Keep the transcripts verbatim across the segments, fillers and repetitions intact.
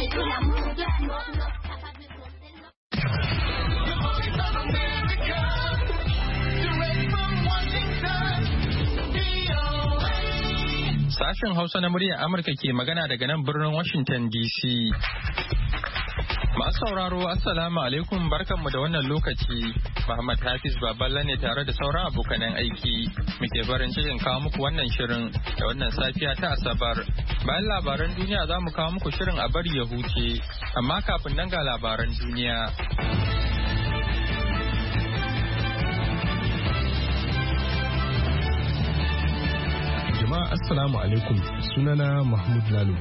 Sashen Hausa na muryar Amurka ke magana daga nan birnin Washington D C. Masu sauraro, Assalamu alaikum, barkanmu da wannan lokaci. Muhammad Hafiz Baballa ne tare da sauran abokanan aiki. Muke farin cikin kawo muku wannan shirin da wannan safiya ta Asabar. Bayan labaran duniya za mu kawo muku shirin a bari ya huce, amma kafin nan ga labaran duniya. Jama'a Assalamu alaikum, sunana Mahmud Lalo.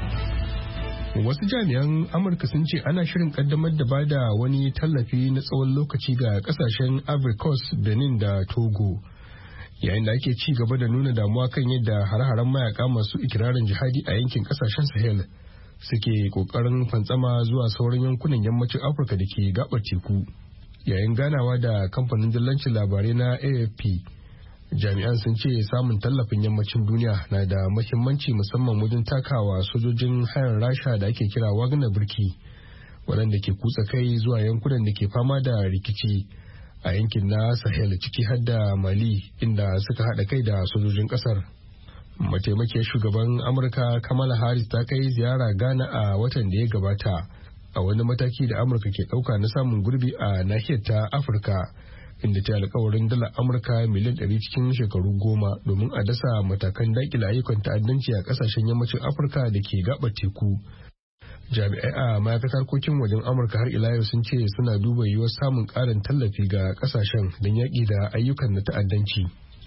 Wasu jami'an Amurka sun ce ana shirin kaddamar da bada wani tallafi na tsawon lokaci ga kasashen Ivory Coast, Benin da Togo. Yayin da ake ci gaba da nuna damuwa kan yadda hare-haren mayaka masu ikirarin jihadi a yankin kasashen Sahel suke kokarin fantsama zuwa sauran yankunan yammacin Afirka da ke gabar teku. Yayin ganawa da kamfanin dillancin labarai na A F P, jami'an sun ce samun tallafin yammacin duniya na da mahimmanci musamman wajen takawa sojojin hayar rasha da ake kira wagner birki waɗanda ke kutsa kai zuwa yankunan da ke fama da rikici a yankin na sahel ciki har da mali inda suka haɗa kai da sojojin ƙasar. Mataimakiyar shugaban amurka kamala harris ta kai ziyara ghana a watan da ya gabata a wani mataki da amurka ke ɗauka na samun gurbi a nahiyar ta afirka, inda ta alkawarin dala amurka miliyan ɗari cikin shekaru goma domin a dasa matakan daƙile ayyukan ta'addanci a ƙasashen yammacin afirka da ke gaɓar teku. Jami'ai a ma'aikatar harkokin wajen amurka har ila yau sun ce suna duba yiwuwar samun ƙarin tallafi ga ƙasashen don yaƙi da ayyukan na ta'addanci.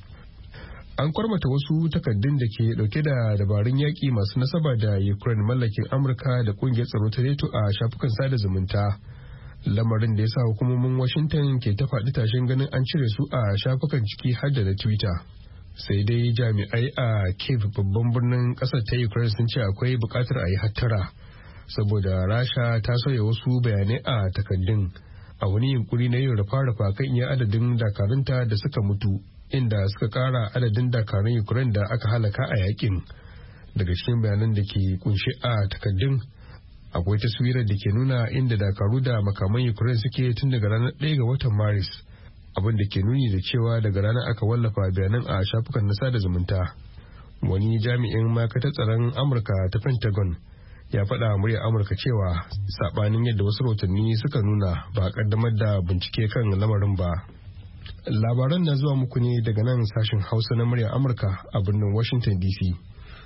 An kwarmata wasu takaddun da ke ɗauke da dabarun yaƙi masu nasaba da Ukraine mallakin Amurka da ƙungiyar tsaro ta NATO a shafukan sada zumunta. Lamarin da ya sa hukumomin Washington ke ta faɗi tashin ganin an cire su a shafukan ciki har da na Twitter. Sai dai jami'ai a Kyiv, babban birnin ƙasar ta Ukraine, sun ce akwai buƙatar a yi hattara saboda Rasha ta sauya wasu bayanai a takaddun a wani yunkuri na yin rufa-rufa kan iya adadin dakarunta da suka mutu, inda suka ƙara adadin dakarun Ukraine da aka halaka a yakin. Daga cikin bayanan da ke kunshe a takaddun akwai taswirar da ke nuna inda dakaru da makaman Ukraine suke tun daga ranar ɗaya ga watan Maris, abin da ke nuni da cewa daga ranar aka wallafa bayanan a shafukan na sada zumunta. Wani jami'in ma'aikatar tsaron Amurka ta Pentagon ya faɗa muryar Amurka cewa saɓanin yadda wasu rahotanni suka nuna ba a ƙaddamar da bincike kan lamarin ba. Labaran na zuwa muku ne daga nan sashen Hausa na muryar Amurka a birnin Washington D C.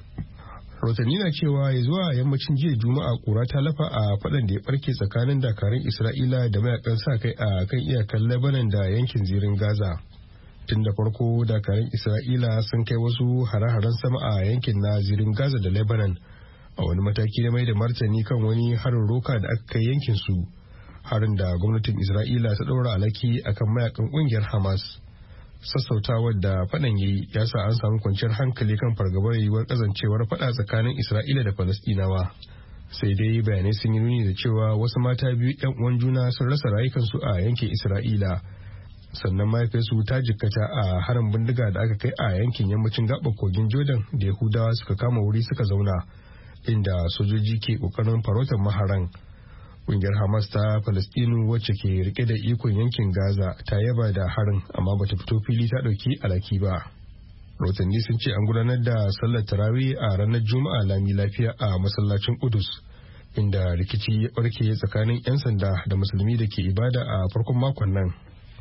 Rahotanni na cewa ya zuwa yammacin jiya Juma'a kura ta lafa a faɗan da ya barke tsakanin dakarun Isra'ila da mayakan sa kai a kan iyakar Lebanon da yankin zirin Gaza. Tun da farko dakarun Isra'ila sun kai wasu hare-haren sama a yankin na zirin Gaza da Lebanon a wani mataki na mai da martani kan wani harin roka da aka kai yankin su, harin da gwamnatin Isra'ila ta ɗaura alaki akan mayakan ƙungiyar Hamas. Sassautawar da faɗan yayi ya sa an samu kwanciyar hankali kan fargabar yiwuwar kazancewar faɗa tsakanin Isra'ila da Falastinawa. Sai dai bayanai sun yi nuni da cewa wasu mata biyu yan uwan juna sun rasa rayukansu a yankin Isra'ila. Sannan mahaifiyarsu ta jikkata a harin bindiga da aka kai a yankin yammacin gaɓar kogin Jordan da Yahudawa suka kama wuri suka zauna, inda sojoji ke ƙoƙarin farautar maharan. Ƙungiyar Hamas ta Falastinu wacce ke rike da ikon yankin Gaza ta yaba da harin amma bata fito fili ta ɗauki alaki ba. Rotanni sun ce an gudanar da sallar tarawih a ranar Juma'a lami lafiya a masallacin Qudus, inda rikici ya barke tsakanin 'yan sanda da musulmi da ke ibada a farkon makon nan.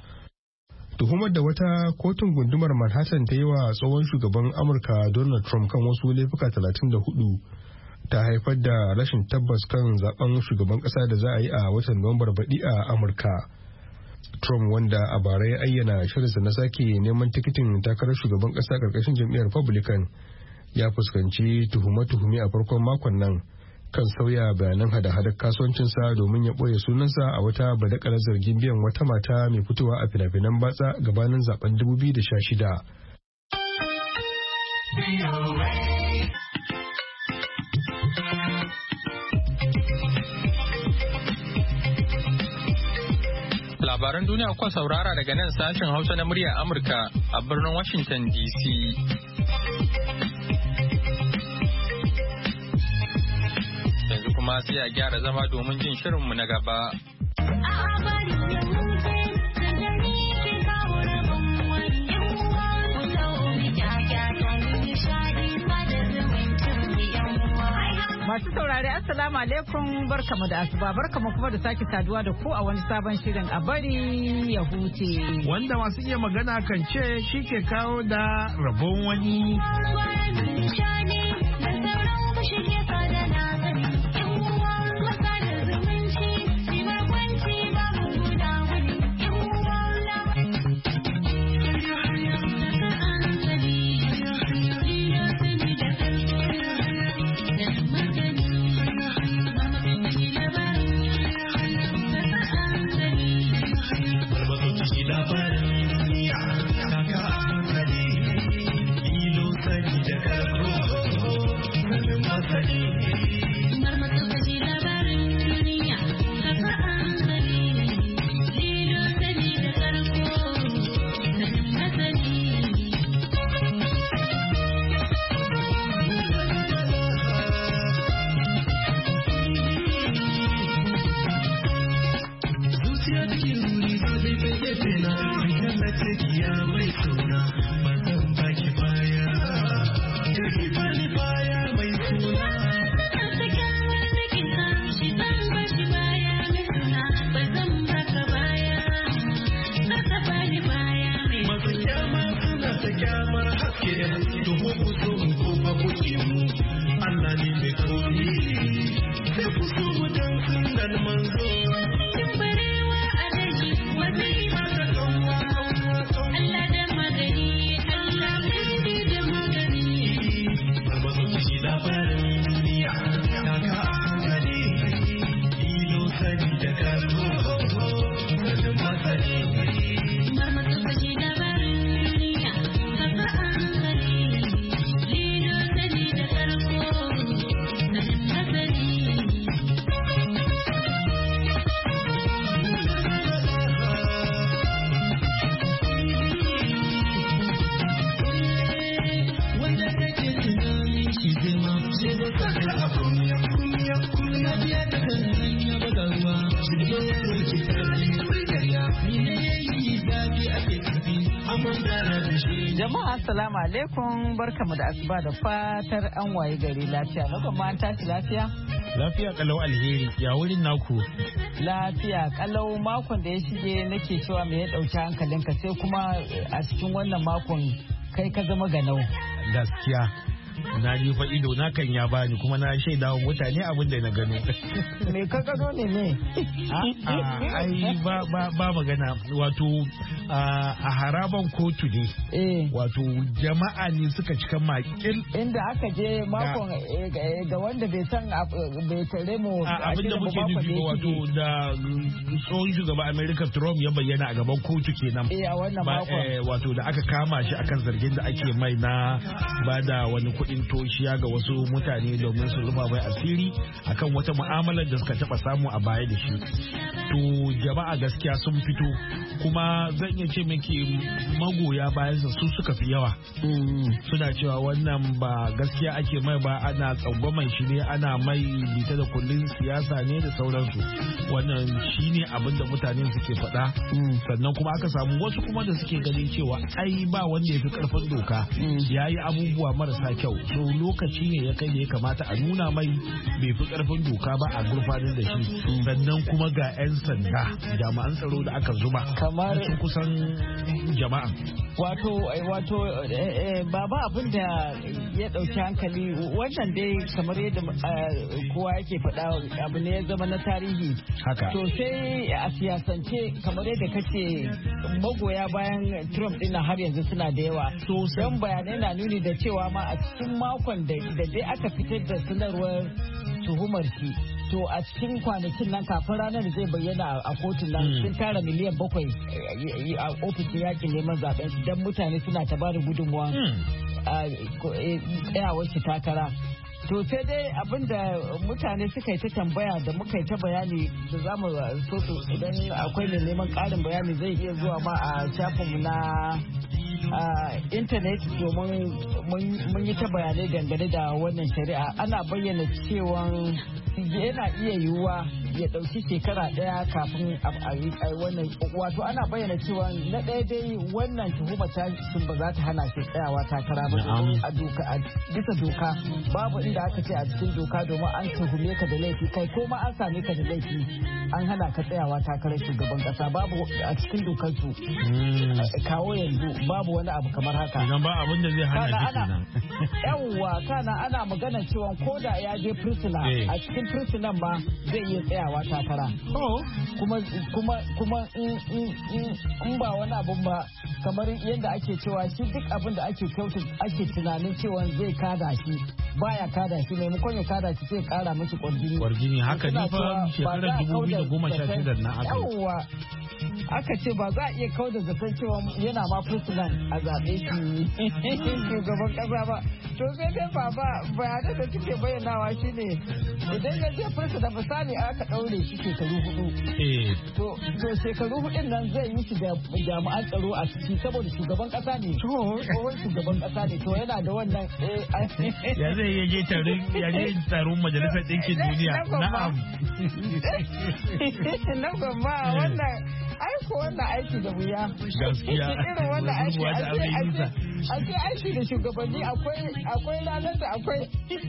Tuhumar da wata kotun gundumar Manhattan ta yi wa tsohon shugaban Amurka Donald Trump kan wasu laifuka talatin da hudu ta haifar da rashin tabbas kan zaben shugaban kasa da za a yi a watan Nuwambar baɗi a Amurka. Trump, wanda a bara ya ayyana shirinsa na sake neman tikitin takarar shugaban kasa karkashin jam'iyyar Republican, ya fuskanci tuhume-tuhume a farkon makon nan kan sauya bayanan hada-hadar kasuwancinsa domin ya ɓoye sunansa a wata badakalar zargin biyan wata mata mai fitowa a fina-finan batsa gabanin zaben dubu biyu da sha shida. Labaran duniya kuka saurara daga nan sashen Hausa na muryar Amurka a birnin Washington D C. Yanzu kuma kuma sai a gyara zama domin jin shirinmu na gaba. Masu saurari assalamu alaikum barkamu da asuba barkamu kuma da sake saduwa da ku a wani sabon shirin a bari ya huce. Wanda masu iya magana kan ce shi ke kawo da rabon wani. Jama'a assalamu alaikum barkamu da asuba da fatar an waye gari lafiya. Na kuma an tashi lafiya? Lafiya kalau alheri ya wurin naku. Lafiya kalau makon da ya shige nake cewa me ya dauki hankalinka sai kuma a cikin wannan makon kai ka zama ganau. Gaskiya. Na ji fa ido na kan ya bani kuma na shaida wa mutane abin da na gano. Me ka gano ne ne? Ai ba ba ba magana wato a haraban kotu ne. Wato jama'a ne suka cika makil. Inda aka je makon ga wanda bai san bai tare mu abin da muke nufi ba wato da tsohon shugaban America Trump ya bayyana a gaban kotu kenan. Eh a wannan makon. Wato da aka kama shi akan zargin da ake mai na bada wani kuɗin toshiya ga wasu mutane domin su rufa mai asiri akan wata mu'amalar da suka taba samu a baya da shi. To jama'a gaskiya sun fito kuma zan iya ce miki magoya bayansa su suka fi yawa. Suna cewa wannan ba gaskiya ake mai ba, ana tsangwaman shi ne, ana mai bita da kullun siyasa ne da sauransu. Wannan shine abin da mutane suke faɗa. Sannan kuma aka samu wasu kuma da suke ganin cewa ai ba wanda ya fi karfin doka, ya yi abubuwa marasa kyau, so lokaci ne ya kai da ya kamata a nuna mai bai fi karfin doka ba a gurfanin da shi. Sannan kuma ga 'yan sanda jami'an tsaro da aka zuba kamar kusan jama'a. Wato wato baba abin da ya dauki hankali wannan dai kamar yadda kowa yake faɗa abu ne ya zama na tarihi. Haka. To sai a siyasance kamar yadda kace magoya bayan Trump din har yanzu suna da yawa. To dan bayanai na nuni da cewa ma a cikin makon da dai aka fitar da sanarwar tuhumar shi. To a cikin kwanakin nan kafin ranar da zai bayyana a kotun nan sun tara miliyan bakwai a ofishin yakin neman zaben don mutane suna ta bada gudunmuwa tsayawar shi takara. To sai dai abinda mutane suka yi ta tambaya da muka yi ta bayani da za mu so idan akwai mai neman ƙarin bayani zai iya zuwa ma a shafinmu na intanet domin mun yi ta bayanai dangane da wannan shari'a ana bayyana cewa yana iya yiwuwa ya ɗauki shekara ɗaya kafin a yi wannan wato ana bayyana cewa na ɗaya dai wannan tuhuma ta sun ba za ta hana shi tsayawa takara ba a doka a bisa doka babu inda aka ce a cikin doka domin an tuhume ka da laifi kai ko ma an same ka da laifi an hana ka tsayawa takarar shugaban kasa babu a cikin dokar su kawo yanzu babu wani abu kamar haka idan ba abin da zai hana shi kenan yawwa kana ana magana cewa ko da ya je prisoner a cikin prisoner ma zai iya tsayawa takara kuma kuma kuma in ba wani abun ba kamar yadda ake cewa shi duk abin da ake kyautu ake tunanin cewa zai kada shi baya kada shi maimakon ya kada shi sai kara mashi kwarjini kwarjini haka ne fa shekarar dubu biyu da goma sha shida na aka yawwa aka ce ba za a iya kawo da zaton cewa yana ma president a zaɓe shi shugaban ƙasa ba to sai dai baba bayanan da suke bayyanawa shine idan ya je president misali aka ɗaure shi shekaru hudu to shekaru hudun nan zai yi shi da jami'an tsaro a ciki saboda shugaban ƙasa ne tsohon shugaban ƙasa ne to yana da wannan ya zai iya je taron ya je taron majalisar ɗinkin duniya na'am na gwamma wannan aiko wannan aiki da wuya gaskiya irin wannan aiki a ce aiki da shugabanni akwai akwai ranar da akwai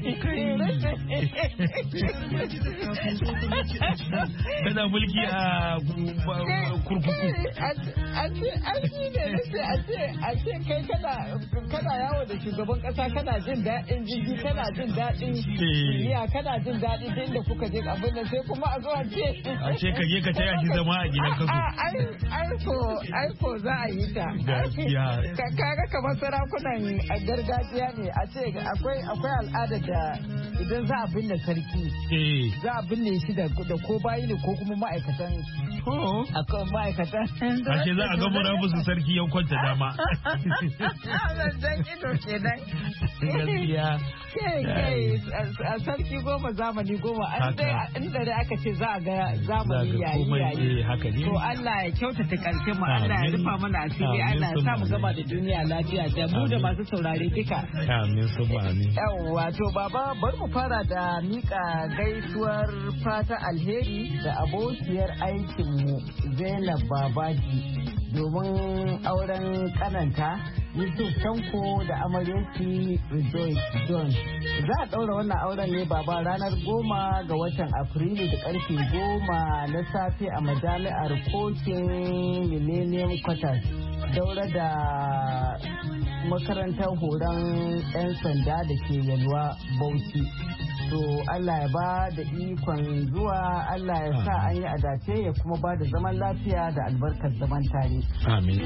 kana mulki a kurkuku a ce aiki da nace a ce a ce kai kana kana yawo da shugaban kasa kana jin daɗin jirgi kana jin daɗin iya kana jin daɗin da inda kuka je abin nan sai kuma a zo a ce a ce ka je ka taya shi zama a gidan kaso aiko aiko za a yi ta kaga kamar sarakunan gargajiya ne a ce akwai akwai al'ada da idan za a binne sarki za a binne shi da ko bayi ne ko kuma ma'aikatan akwai ma'aikatan ashe za a ga murabusu sarki ya kwanta dama dan ido kenan gaskiya a sarki goma zamani goma inda da aka ce za a ga zamani yayi yayi haka ne to Allah ya kyautata karshen mu Allah ya rufa mana asiri Allah ya sa mu gaba da duniya lafiya da mu da masu saurare duka amin subhanahu amin yawa to baba bar mu fara da mika gaisuwar fata alheri da abokiyar aikin mu Zainab Babaji domin auren kananta Yusuf Tanko da amaryarki Rejoice John. Za a ɗaura wannan auren ne baba ranar goma ga watan Afrilu da karfe goma na safe a majami'ar Kokin Millennium Quarters. Daura da makarantar horon 'yan sanda da ke Yalwa Bauchi. To Allah ya ba da ikon zuwa Allah ya sa an yi adace ya kuma ba da zaman lafiya da albarkar zaman tare. Amin.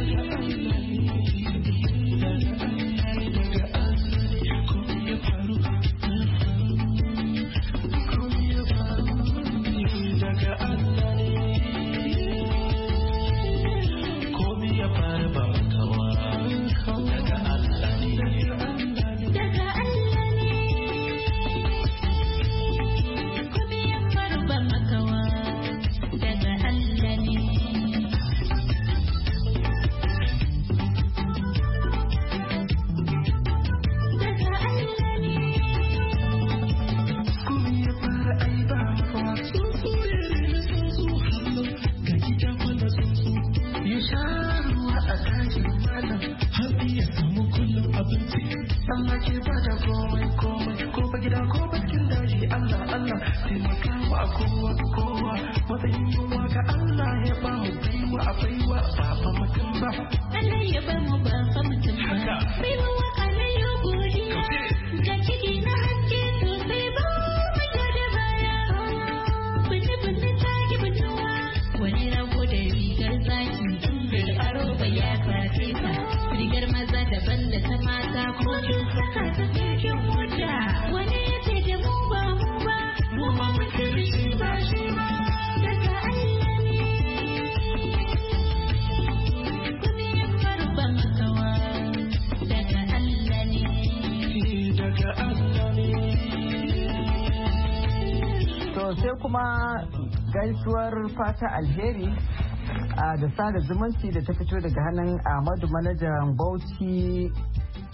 sai kuma gaisuwar fata alheri da sada zumunci da ta fito daga hannun Ahmadu manajan Bauchi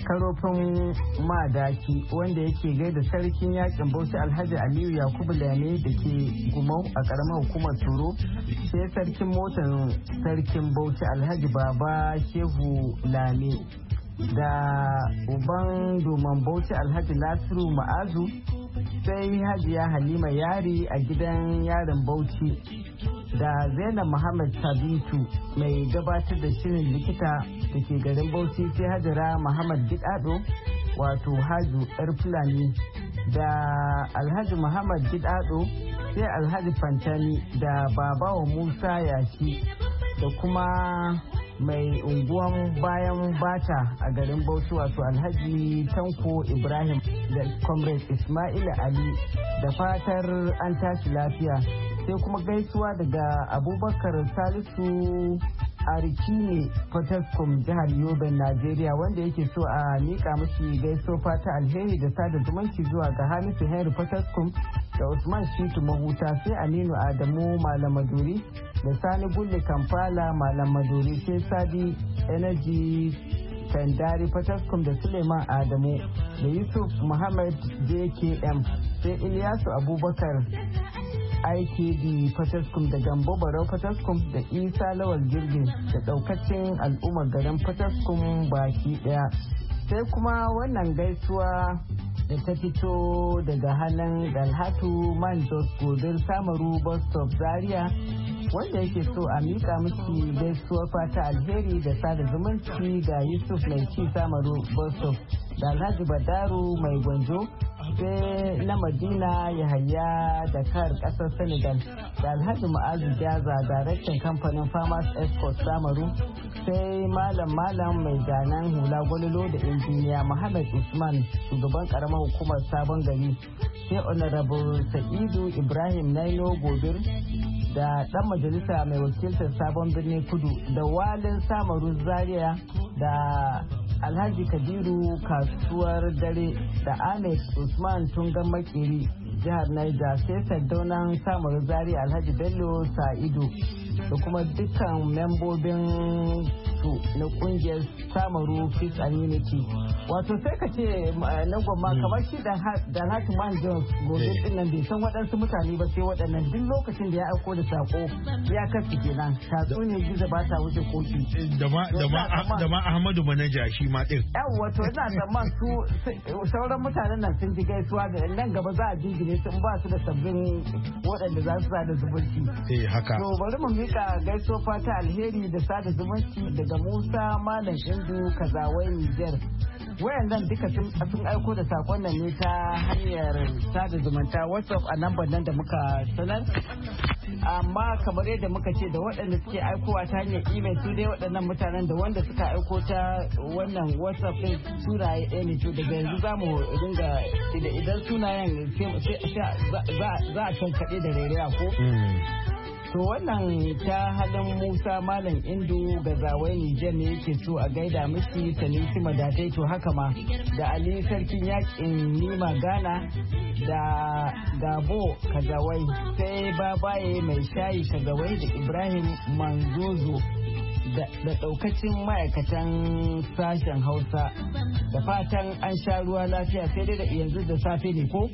karofin madaki wanda yake gaida sarkin yakin Bauchi Alhaji Aliyu Yakubu Lame da ke Gumau a karamar hukumar Turo, sai sarkin motar sarkin Bauchi Alhaji Baba Shehu Lame da uban domin Bauchi Alhaji Nasiru Ma'azu, sai Hajiya Halima Yari a gidan yarin Bauchi, da Zainab Muhammad Sabitu mai gabatar da shirin likita da ke garin Bauchi, sai Hajara Muhammad Gidado wato Haju yar Fulani, da Alhaji Muhammad Gidado, sai Alhaji Fantani da Babawa Musa Yashi, da kuma mai unguwan bayan bata a garin Bauchi wato Alhaji Tanko Ibrahim da Comrade Ismail Ali, da fatar an tashi lafiya. Sai kuma gaisuwa daga Abubakar Salisu Arikine Fataskum jihar Yobe Najeriya, wanda yake so a mika mashi gaisuwa fata alheri da sada zumunci zuwa ga Hamisu Henry Fataskum da Usman Shitu Mahuta, sai Aminu Adamu Malam Maduri da Sani Gulle Kampala Malam Maduri, sai Sadi Energy Kandari Fataskum da Suleiman Adamu da Yusuf Muhammad J K M, sai Ilyasu Abubakar I K D Fataskum da Gambo Barau Fataskum da Isa Lawal Jirgin da daukacin al'ummar garin Fataskum baki daya. Sai kuma wannan gaisuwa da ta fito daga hannun Dalhatu Manjos Godin Samaru Bus Stop Zaria, wanda yake so a mika miki gaisuwar fata alheri da sada zumunci ga Yusuf Mai Ci Samaru Bus Stop da Alhaji Badaru Mai Gwanjo, sai na Madina Yahaya da kar kasar Senegal da Alhaji Ma'azu Jaza daraktan kamfanin Farmers Escort Samaru, sai Malam Malam mai zanen hula gwalolo da injiniya Muhammad Usman shugaban karamar hukumar Sabon Gari, sai Honorable Sa'idu Ibrahim Naino Gobir da dan majalisa mai wakiltar Sabon Birnin Kudu, da Walin Samaru Zaria, da Alhaji Kabiru Kasuwar Dare, da Ahmed Usman Tungan Makeri jihar Niger, sai Sardaunan Samaru Zaria Alhaji Bello Sa'idu, da kuma dukkan membobin su na kungiyar Samaru Peace and Unity. Wato sai ka ce na gwamma kamar shi da Alhaji Man Jones gobe din nan bai san waɗansu mutane ba sai waɗannan, duk lokacin da ya aiko da sako ya kasu kenan, tatsuniyar gizo ba ta wuce koki. Da ma Ahmadu Manaja shi ma ɗin. Yawwa to ina zaman su sauran mutanen nan sun ji gaisuwa da nan gaba za a jingine su ba su da sabbin waɗanda za su sada zumunci. Eh haka. To bari mu mika gaisuwa fata alheri da sada zumunci daga Musa Malam Indu Kazawai Niger. Wayannan duka sun aiko da sakon nan ne ta hanyar sada zumunta WhatsApp a lambar nan da muka sanar. Amma kamar yadda muka ce da waɗanda suke aikowa ta hanyar email su dai waɗannan mutanen da wanda suka aiko ta wannan WhatsApp ɗin sunaye ɗaya ne, to daga yanzu za mu dinga idan sunayen za a tankaɗe da rairaya ko. To wannan ta halin Musa Malam Indu Gazawai Nijar ne yake so a gaida miki Sanusi Madatai, to haka ma da Ali Sarkin Yakin Nima Ghana, da Gabo Kazawai, sai Babaye Mai Shayi Kazawai, da Ibrahim Manzozo da daukacin ma'aikatan sashen Hausa, da fatan an sha ruwa lafiya, sai dai da yanzu da safe ne ko?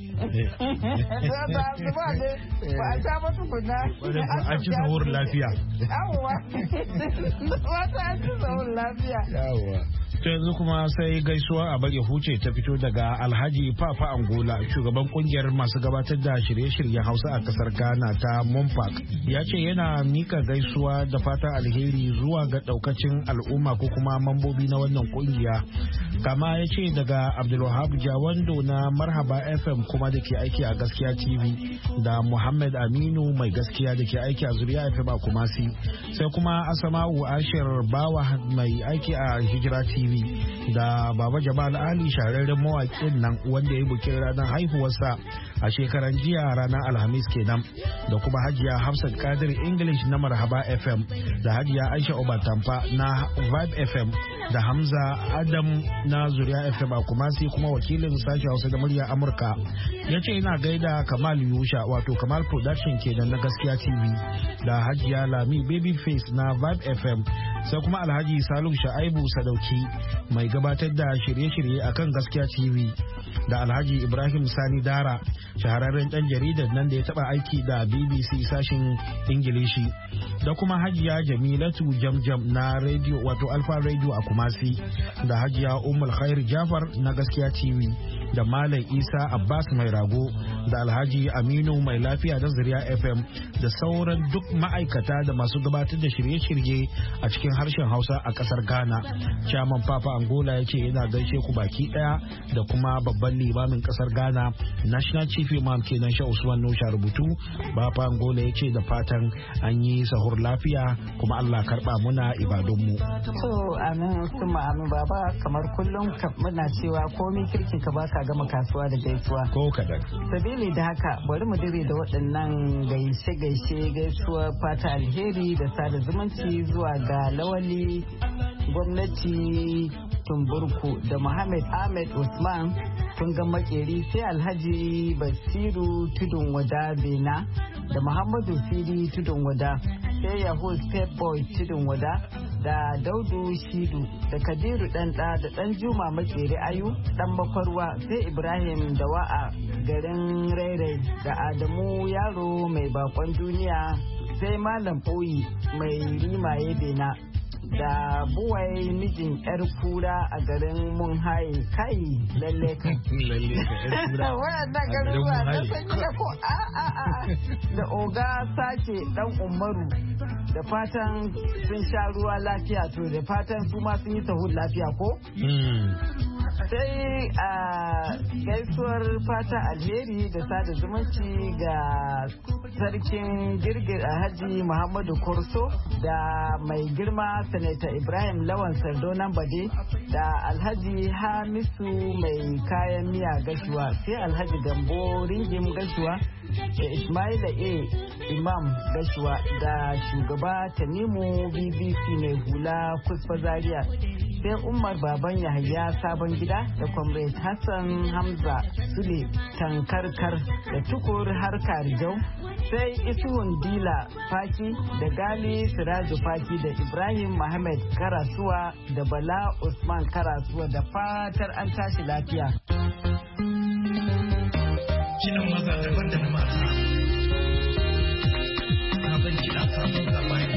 Ba a sha ba tukuna. An ci sahur lafiya. Yawwa. Wata an ci sahur lafiya. Yawwa. To yanzu kuma sai gaisuwa a bage huce ta fito daga Alhaji Papa Angola, shugaban kungiyar masu gabatar da shirye-shiryen Hausa a kasar Ghana ta Monpark. Ya ce yana mika gaisuwa da fata alheri zuwa ga daukacin al'umma ko kuma mambobi na wannan kungiya. Kama ya ce daga Abdulwahab Jawando na Marhaba F M kuma da ke aiki a Gaskiya T V, da Muhammad Aminu mai gaskiya da ke aiki a Zuriya F M a Kumasi, sai kuma Asama'u Ashir Bawa mai aiki a Hijira T V, da Baba Jamal Ali shahararren mawaƙin nan wanda ya bukin ranar haihuwarsa a shekaran jiya ranar Alhamis kenan, da kuma Hajiya Hafsat Kadir English na Marhaba F M, da Hajiya Aisha Obatampa na Vibe F M, da Hamza Adam na Zuriya F M a Kumasi, kuma wakilin sashen Hausa da murya Amurka ya ce ina gaida Kamal Yusha wato Kamal Production kenan na Gaskiya T V, da Hajiya Lami Babyface na Vibe F M, sai kuma Alhaji Salu Shaibu Sadauki mai gabatar da shirye-shirye akan Gaskiya T V, da Alhaji Ibrahim Sani Dara shahararren dan jaridar nan da ya taba aiki da B B C sashin Ingilishi, da kuma Hajiya Jamilatu Jamjam na radio wato Alfa Radio a Kumasi, da Hajiya Ummul Khair Jafar na Gaskiya T V, da Malam Isa Abbas Mai Rago, da Alhaji Aminu Mai Lafiya da Zuriya F M, da sauran duk ma'aikata da masu gabatar da shirye-shirye a cikin harshen Hausa a kasar Ghana. Chairman Papa Angola ya ce yana gaishe ku baki daya, da kuma babban limamin kasar Ghana National Chief Imam kenan Sheikh Usman Nusha rubutu. Papa Angola ya ce da fatan an yi sahur lafiya kuma Allah karba muna ibadunmu. To amin kuma amin baba, kamar kullum muna cewa komai kirkin ka baka gama kasuwa da gaisuwa. Ko kadan. Sabili da haka bari mu dire da waɗannan gaishe-gaishe gaisuwa fata alheri da sada zumunci zuwa ga Lawali gwamnati Tumburku, da Muhammad Ahmed Usman Tungan Makeri, sai Alhaji Basiru Tudun Wada Bena, da Muhammadu Sidi Tudun Wada, sai Yahoo Step Boy Tudun Wada, da Daudu Shidu, da Kabiru Ɗanɗa, da Ɗan Juma Makeri Ayu Ɗan Makwarwa, sai Ibrahim Dawa'a garin Rairai, da Adamu Yaro mai bakon duniya, sai Malam Ɓoyi mai rimaye Bena, da buwai mijin yar kura a garin mun haye kai lalle ka wayannan garuruwa na sanya ko a a a da oga sake dan umaru, da fatan sun sha ruwa lafiya, to da fatan su ma sun yi sahur lafiya ko sai a gaisuwar fata alheri da sada zumunci ga sarkin girgir Alhaji Muhammadu Korso, da mai girma sanata Ibrahim Lawan Sardonan Bade, da Alhaji Hamisu mai kayan miya Gashuwa, sai Alhaji Gambo Ringim Gashuwa, da Ismaila A Imam Gashuwa, da shugaba Tanimu B B C mai hula Kusfa Zaria, sai Umar Baban Yahaya Sabon Gida, da Comrade Hassan Hamza Sule Tankarkar, da Tukur Harka Rijau, sai Isuhun Dila Faki, da Gali Siraju Faki, da Ibrahim Muhammad Karasuwa, da Bala Usman Karasuwa, da fatar an tashi lafiya. Kiɗan maza daban da na mata, sabon kiɗa sabon labari.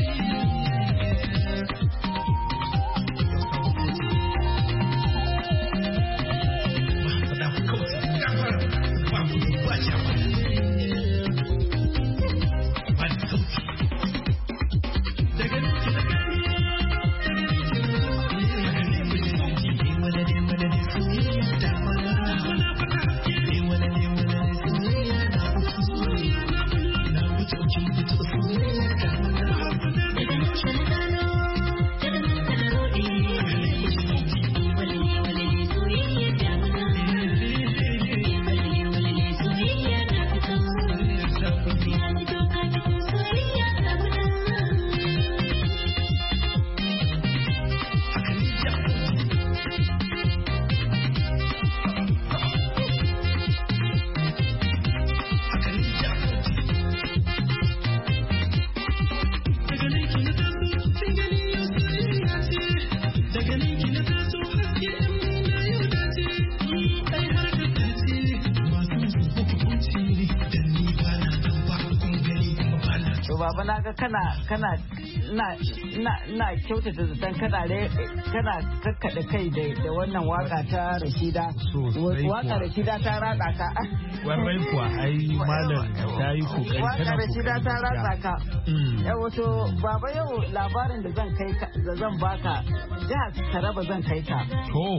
Baba na ga kana kana na na na kyautata zaton kana kana kakkada kai da da wannan waka ta Rashida. Waka Rashida ta ratsa ka. Wannan kuwa ai malam ta yi kokari waka Rashida ta ratsa ka. Eh wato baba yau labarin da zan kai da zan baka jihar Taraba zan kai ka. To.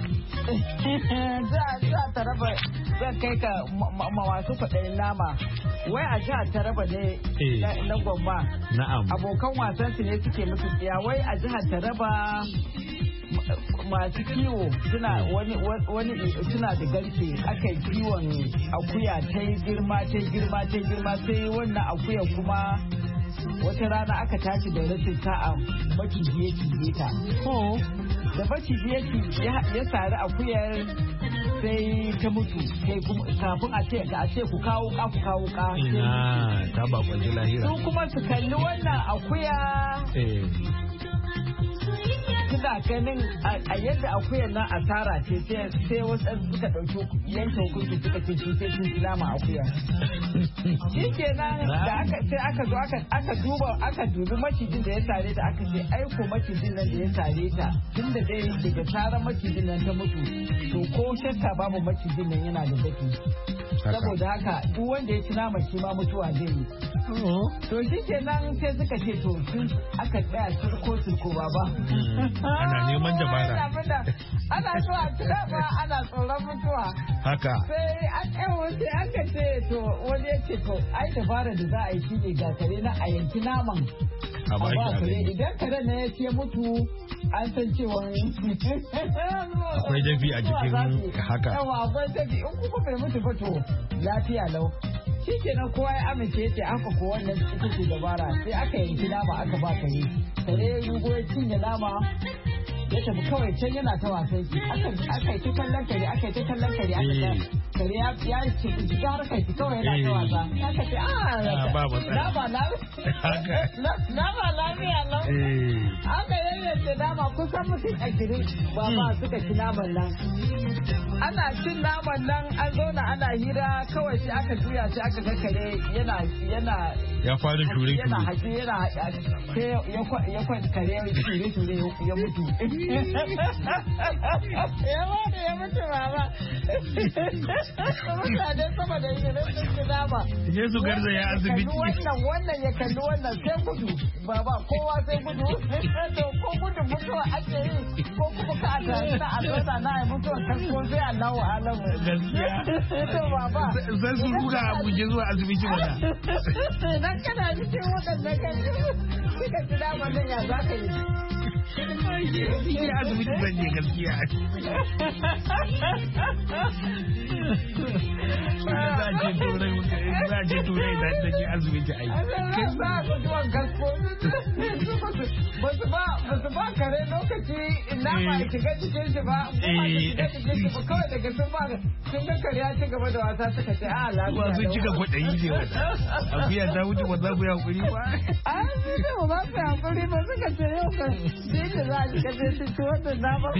Jihar Taraba zan kai ka mawasu kwaɗayin nama. Wai a jihar Taraba ne na Gomma. Na'am. Abokan wasan su ne suke musu tsiya. Wai a jihar Taraba masu kiwo suna wani wani suna da garke aka yi kiwon akuya ta yi girma ta yi girma ta yi girma sai wannan akuya kuma wata rana aka tashi da rashin sa'a maciji ya cije ta. Da maciji ya sari akuyar sai ta mutu sai kuma kafin a ce a ce ku kawo ka ku kawo ka. Ina ta ba kwanci lahira. Su kuma su kalli wannan akuya. Suna ganin a yadda akuyar nan asara ce sai wasu suka ɗauki yanke hukunci suka ce su sai sun nama akuya. Shi kenan da aka sai aka zo aka duba aka dubi macijin da ya sare ta aka ce aiko macijin nan da ya sare ta tun da dai daga tsaron macijin nan ta mutu to ko shakka babu macijin nan yana da dafi. Saboda haka duk wanda ya ci nama shi ma mutuwa zai yi. To shi kenan sai suka ce to sun aka tsaya turko turko baba. Ana neman dabara. Ana so a ci dama ana tsoron mutuwa. Haka. Sai an ɗaya sai aka ce to wani ya ce to ai dabara da za a yi shi ne ga kare na a yanki naman. A ba kare idan kare na ya ce mutu an san cewa akwai dafi a jikin haka. Yawa akwai dafi in kuma bai mutu ba to lafiya lau. Shi kenan kowa ya amince ce aka ko wannan ita ce dabara sai aka yanki nama aka ba kare. Kare ya rugo ya cinye nama ya tafi kawai can yana ta wasan shi aka yi ta kallon kare aka yi ta kallon kare aka ta kare ya ya ce ji harkar shi kawai yana ta wasa aka ce ah ba ba nama nama lafiya lau aka yayyace nama kusan mutum a girin ba ba suka ci naman nan ana cin naman nan an zauna ana hira kawai sai aka juya sai aka ga kare yana yana ya fara shure yana haƙi yana sai ya kwan kare shure shure ya mutu ya wani ya mutu baba mutane sama da yi sun ci nama ya su garza ya asibiti wannan wannan ya kalli wannan sai gudu baba kowa sai gudu to ko gudu mutuwa ake yi ko kuma ka a na a zauna na yi mutuwa kasko sai Allahu alamu gaskiya to baba sai su ruga a guje zuwa asibiti mana dan kana cikin waɗannan kan kika ci nama nan ya za ka yi shi asibiti zan je gaskiya za a je turai za a je turai da ta je asibiti ai kai ba ku zuwa gasko ba su ba ba su ba kare lokaci ina ba ya shiga cikin shi ba kuma ya shiga cikin shi ba kawai daga sun ba sun ga kare ya ci gaba da wasa suka ce a lafiya sun cika kwaɗayi ne wata akuya ta wuce ba za ku yi hakuri ba a su ne ba su hakuri ba suka ce yau kan shi da za a shiga sai su ci wannan naman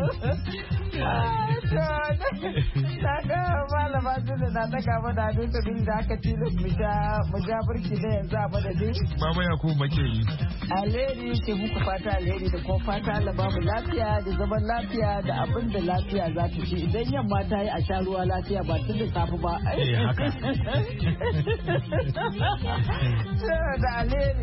ta ga malama su da na daga mana hannu sabili da aka tilin mu ja burki da yanzu a madadin Baba ya kuma make yi alheri ke muku fata alheri da kuma fata Allah ba mu lafiya da zaman lafiya da abin da lafiya za ta ci idan yamma ta yi a sha ruwa lafiya ba tun da safe ba eh haka da alheri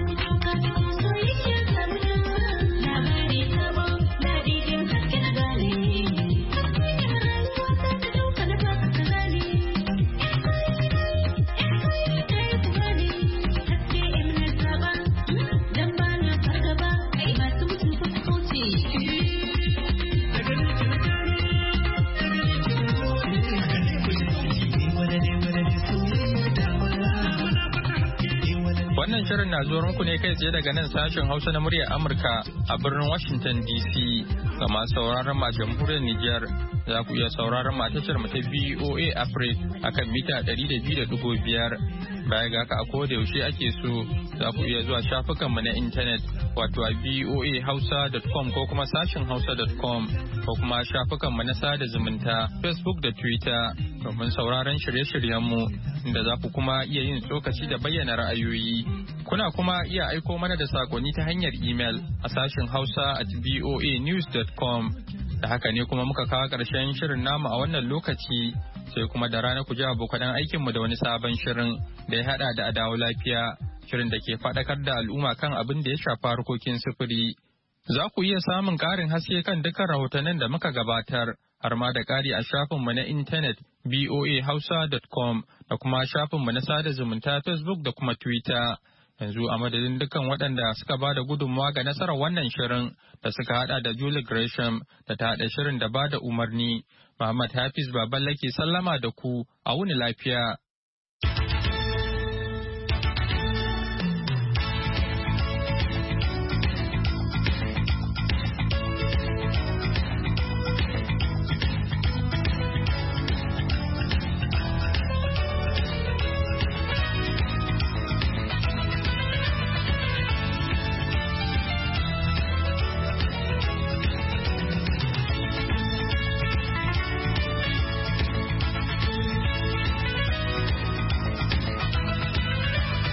Wannan shirin na zuwa muku ne kai tsaye daga nan sashen Hausa na muryar Amurka a birnin Washington D C. Ga masu sauraron ma jamhuriyar Nijar za ku iya sauraron ma tashar mu ta V O A Africa akan mita ɗari da biyu da ɗigo biyar. Baya ga haka a koda yaushe ake so za ku iya zuwa shafukan mu na intanet wato a v o a hausa dot com ko kuma sashen hausa dot com ko kuma shafukan mu na sada zumunta Facebook da Twitter domin sauraron shirye-shiryen mu inda za ku kuma iya yin tsokaci da bayyana ra'ayoyi. Kuna kuma iya aiko mana da sakonni ta hanyar email a sashen hausa at v o a news dot com. Da haka ne kuma muka kawo ƙarshen shirin namu a wannan lokaci sai kuma da rana ku ji abokan aikinmu da wani sabon shirin da ya haɗa da adawo lafiya shirin da ke faɗakar da al'umma kan abin da ya shafa harkokin sufuri. Za ku iya samun ƙarin haske kan dukkan rahotannin da muka gabatar har ma da ƙari a shafinmu na intanet v o a hausa dot com da kuma shafinmu na sada zumunta Facebook da kuma Twitter. Yanzu a madadin dukkan waɗanda suka ba da gudunmawa ga nasarar wannan shirin da suka hada da Julie Gresham da ta haɗa shirin da ba da umarni. Muhammad Hafiz Baballe ke sallama da ku a wuni lafiya.